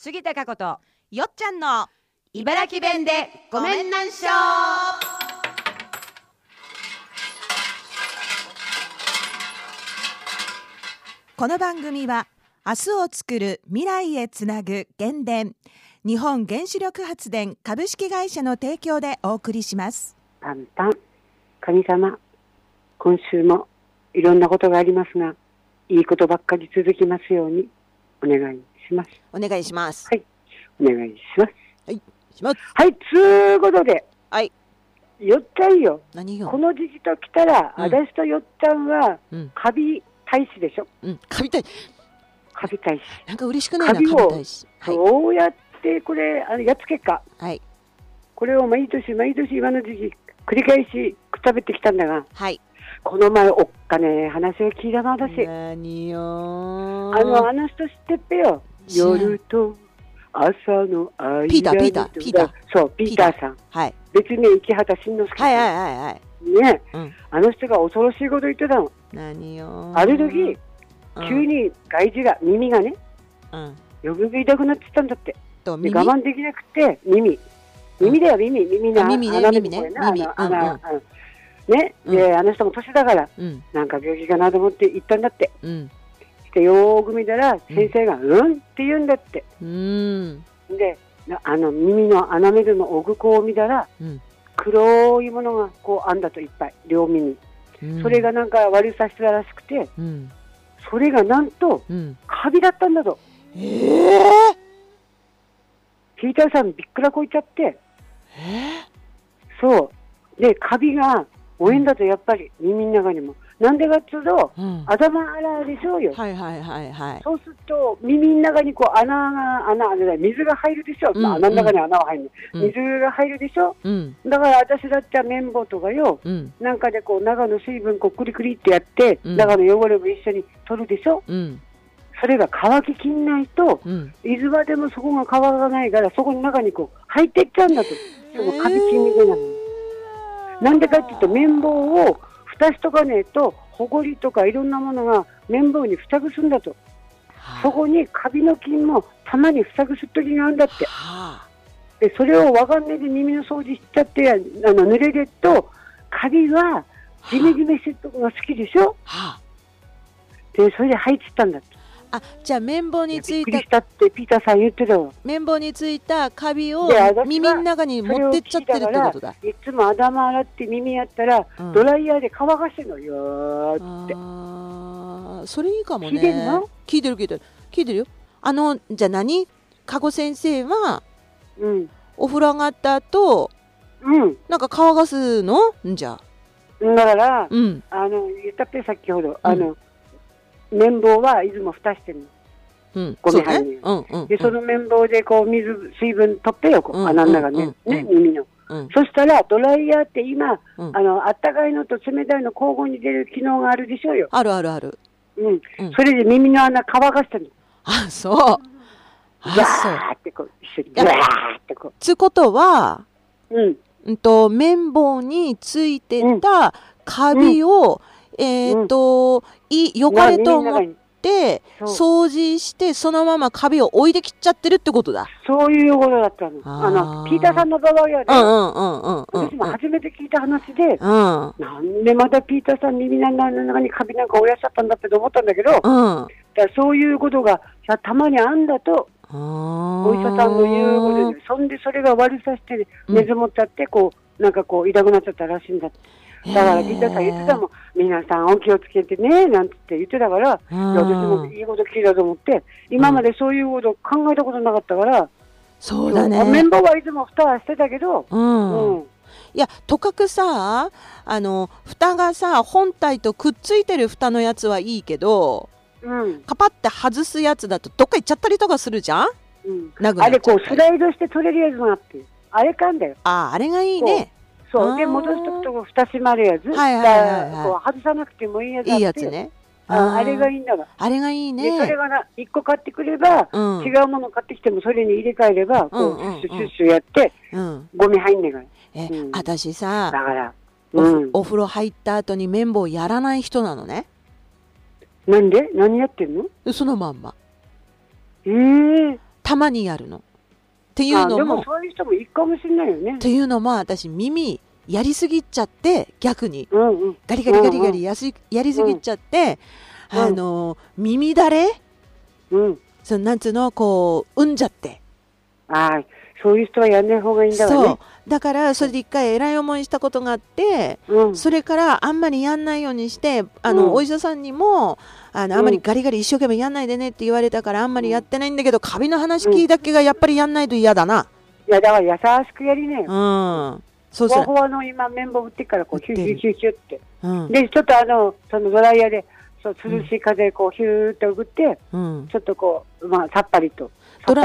杉田佳子とよっちゃんの茨城弁でごめんなんしょ。 この番組は明日をつくる未来へつなぐ原電日本原子力発電株式会社の提供でお送りします。 パンパン、神様、今週もいろんなことがありますが、いいことばっかり続きますようにお願いします。 お願いします。 はい、お願いします。 はいします。 はい、つうことで、 はい、 よっちゃんよ、 何よ。 この時期と来たら、私とよっちゃんは、カビ大使でしょ。 カビ大使。 カビ大使。 なんか嬉しくないな、カビ大使。 どうやってこれやっつけっか。 はい。 これを毎年今の時期繰り返し食べてきたんだが、 はい。 この前おっかね話を聞いたの私。 何よあの人知ってっぺよ。夜と朝の間ピーターそう、ピーターさん。 はい。 別名池畑慎之介さん。 はいね、あの人が恐ろしいこと言ってたの。 何よ。 ある時、急に外耳が、耳がね、よく痛くなってたんだって。で我慢できなくて、耳だよ、耳の耳ね。 ね、で、あの人も年だから、なんか病気かなと思って行ったんだって。で、よーく見たら、先生が、って言うんだって。で、耳の穴目の奥こう見たら、黒いものがこうあんだといっぱい、両耳。それがなんか悪さしてたらしくて、それがなんと、カビだったんだと。ピーターさんびっくらこいちゃって、そう。で、カビが多いんだと、やっぱり、耳の中にも。なんでかっていうと、頭洗うでしょうよ。そうすると、耳の中にこう水が入るでしょ。穴の中に穴は入る。水が入るでしょ。だから私だって綿棒とかよ、なんかでこう、中の水分こうクリクリってやって、中の汚れも一緒に取るでしょ。それが乾ききんないと、いつまでもそこが乾かないから、そこの中にこう、入ってっちゃうんだと。そのカビチンみたいなの。なんでかっていうと、綿棒を蓋しとかねえと、ほこりとかいろんなものが綿棒に付着するんだと。そこにカビの菌もたまに付着する時があるんだって。で、それをわかんないで耳の掃除しちゃって、濡れると、カビはジメジメしてるとこが好きでしょ。で、それで入ってったんだって。 じゃあ綿棒についた、 びっくりしたってピーターさん言ってたわ。 綿棒についたカビを耳の中に持ってっちゃってるってことだ。 いつも頭洗って耳やったら、ドライヤーで乾かしてるのよーって。 それいいかもね。 聞いてんの？ 聞いてるよ。じゃあ加護先生は、お風呂上がった後、なんか乾かすの？じゃあ。 だから、言ったっぺ先ほど、綿棒はいつも蓋してるの。ゴミ入るの。で、その綿棒でこう水分取ってよ、穴の中ね、耳の。そしたら、ドライヤーって今、あったかいのと冷たいの交互に出る機能があるでしょうよ。 ある。 それで耳の穴乾かしてるの。 そう。 わーってこう、一緒に。わーってこう。 つことは、綿棒についてたカビを、汚れと思って掃除してそのままカビを置いてきちゃってるってことだ。 そういうことだったの。ピーターさんの場合はね、私も初めて聞いた話で、なんでまたピーターさん耳の中にカビなんかおやしちゃったんだって思ったんだけど、そういうことがたまにあんだと、お医者さんの言うことで、そんでそれが悪さして熱持っちゃってこうなんかこう痛くなっちゃったらしいんだって。だからピーターさん言ってたもん、皆さんお気をつけてねなんて言ってたから、私もいいこと聞いたと思って、今までそういうこと考えたことなかったから、 そうだね。 綿棒はいつも蓋はしてたけど、 いや、とかくさ、蓋がさ、本体とくっついてる蓋のやつはいいけど、カパって外すやつだとどっか行っちゃったりとかするじゃん。 あれこうスライドして取れるやつがあって、あれかんだよ。 あれがいいね。 そうで戻すときと蓋閉まるやつ、外さなくてもいいやつあって、いいやつね。あれがいいんだが。 あれがいいね。 でそれが1個買ってくれば、違うもの買ってきてもそれに入れ替えれば、こうシュッシュやって、ゴミ入んねえから。 私さ、 だからお風呂入った後に綿棒やらない人なのね。 なんで？何やってんの？ そのまんま。 たまにやるの。っていうのも、 でもそういう人もいいかもしれないよね。 っていうのも私耳やりすぎちゃって逆に、ガリガリやりすぎちゃって、耳だれ、そのなんつうのこううんじゃって。 そういう人はやんない方がいいんだわね。そうだからそれで一回偉い思いしたことがあって、それからあんまりやんないようにして、お医者さんにもあんまりガリガリ一生懸命やんないでねって言われたからあんまりやってないんだけど、カビの話聞いたっけがやっぱりやんないと嫌だな。 いやだから優しくやりね。 そうほわほわの今綿棒売ってからこうヒューヒューヒューって、でちょっとそのドライヤーで涼しい風こうヒューって送って、ちょっとこうさっぱりとして。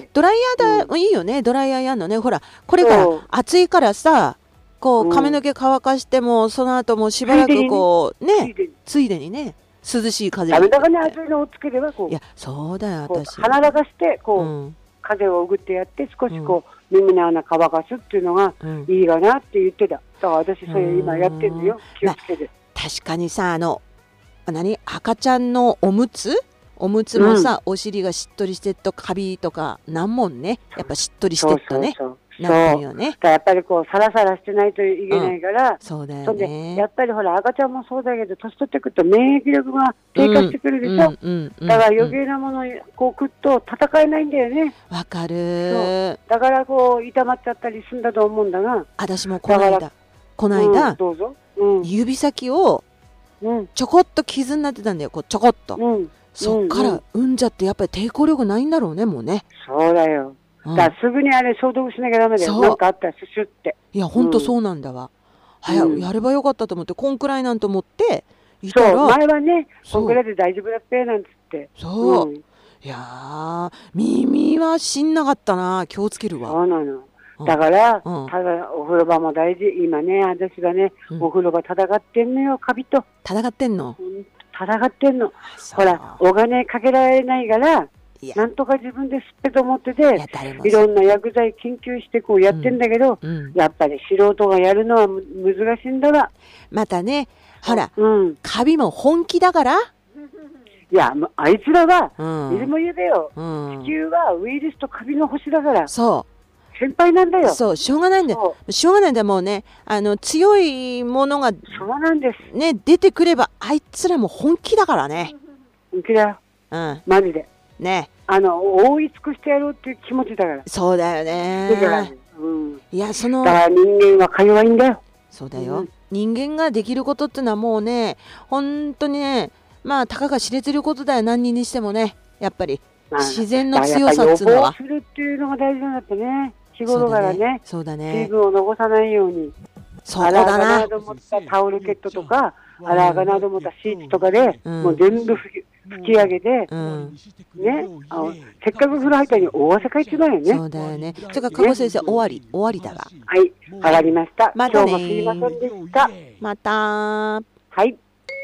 ドライヤーだ、いいよね、ドライヤーやんのね。ほらこれから暑いからさ、こう髪の毛乾かしてもその後もしばらくこうね、ついでにね、涼しい風だからね、暑いのをつければこう、 いやそうだよ、私鼻流してこう、風を送ってやって少しこう、耳の穴乾かすっていうのがいいかなって言ってた。だから私それ今やってるのよ、気をつけて。 確かにさ、赤ちゃんのおむつもさ、お尻がしっとりしてっとカビとかなんもんね、やっぱしっとりしてっとね、なるよね。 やっぱりこうサラサラしてないといけないから、 そうだよね。 やっぱりほら赤ちゃんもそうだけど年取ってくると免疫力が低下してくるでしょ。だから余計なものをこう食っと戦えないんだよね。 わかる。 だからこう痛まっちゃったりするんだと思うんだが、 私もこの間、 どうぞ、 指先をちょこっと傷になってたんだよ、こうちょこっと。そっからうんじゃってやっぱり抵抗力ないんだろうね、もうね。 そうだよ。だからすぐにあれ消毒しなきゃダメだよ。なんかあったらシュシュって。 いやほんとそうなんだわ。早くやればよかったと思って、こんくらいなんと思っていたら、 前はねこんくらいで大丈夫だっぺなんつって。 いや耳はしんなかったな、気をつけるわ。 そうなの。だから、ただお風呂場も大事。今ね私がね、お風呂場戦ってんのよ、カビと。 戦ってんの。 ほらお金かけられないからなんとか自分で吸ってと思ってて、いろんな薬剤研究してこうやってんだけど、やっぱり素人がやるのは難しいんだわ。 またね、ほら、カビも本気だから。 いやあいつらはいつも言うだよ、地球はウイルスとカビの星だから。先輩なんだよ。 そう、しょうがないんだよ。しょうがないんだよ、もうね。強いものが、 そうなんです。 ね、出てくれば、あいつらも本気だからね。 本気だよ。マジで。 ね。 覆い尽くしてやろうっていう気持ちだから。 そうだよね。いや、 だから人間はか弱いんだよ。 そうだよ。人間ができることってのはもうね、本当にね、まあ、たかが知れてることだよ、何人にしてもね。やっぱり。自然の強さっていうのは。 予防するっていうのが大事なんだってね。日頃からね、 そうだね、 水分を残さないように、 そうだな、 洗うかなと思ったタオルケットとか、洗うかなと思ったシーツとかで、もう全部拭き上げて、ね、せっかく風呂入ったのに大汗かいてないよね。 そうだよね。それから加護先生、終わりだわ。 はい、上がりました。 またね。 今日もすいませんでした。 また。 はい。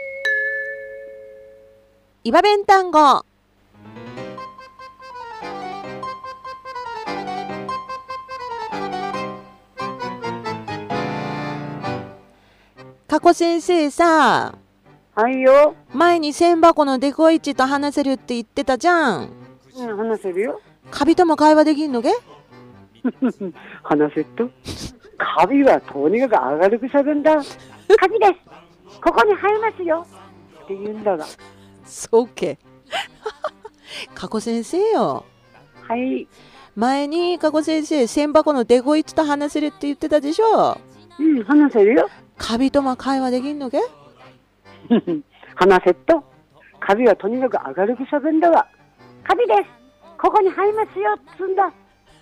岩弁単語。加古先生さ、 はいよ。 前に千箱のデコイチと話せるって言ってたじゃん。 話せるよ。 カビとも会話できんのけ？ 話せっと。カビはとにかく明るくしゃべんだ。カビです。ここに生えますよ。って言うんだが。 そうけ。加古先生よ。 はい。 前に加古先生、千箱のデコイチと話せるって言ってたでしょ。 話せるよ。カビとも会話できんのけ？ 話せっと。カビはとにかく明るくしゃべんだわ。カビです。ここに生えますよ。つんだ。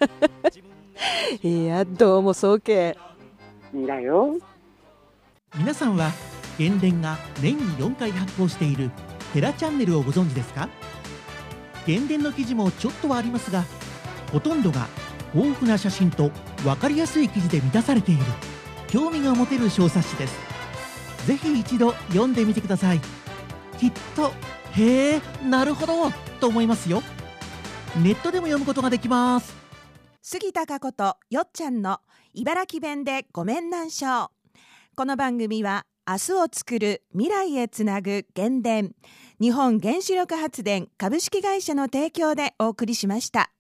いや、どうもそうけ。 だよ。 皆さんは原電が年に4回発行しているテラチャンネルをご存知ですか？原電の記事もちょっとはありますが、ほとんどが豊富な写真と分かりやすい記事で満たされている興味が持てる小冊子です。ぜひ一度読んでみてください。きっとへえ、なるほどと思いますよ。ネットでも読むことができます。 杉田佳子とよっちゃんの茨城弁でごめんなんしょう。この番組は明日をつくる未来へつなぐ原電、日本原子力発電株式会社の提供でお送りしました。